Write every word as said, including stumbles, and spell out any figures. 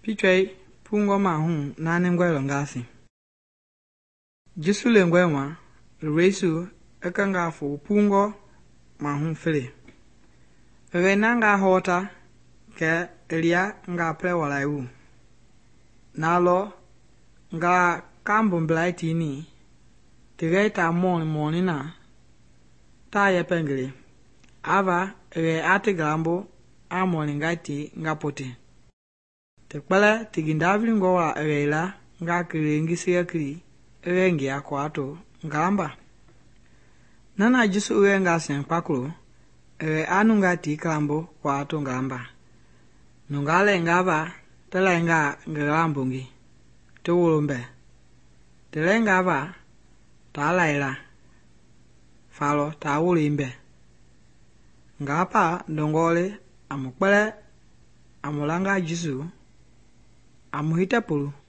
Pichwei pungo mahu nane ngwelo ngasi. Jisule ngwenwa resu ekanga fu pungo mahu fili. Rena nga hota ke elia nga prewala iwu. Nalo nga kambu mblaiti ni tigaita moni moni na ta ye pengili. Ava re ati grambo a moni ngati nga poti. Tekpele tigindavili ngowa reila nga kirengi siya kiri rengi ya kwato ngamba. Nana jisu ure nga sen pakulu re anu nga ti kambo kwato ngamba. Nungale ngava tele nga ngirambungi tuwulumbe. Tele ngava ta laila falo ta wulimbe. Ngapa ndongole amukpele amulanga jisu amuhita pulu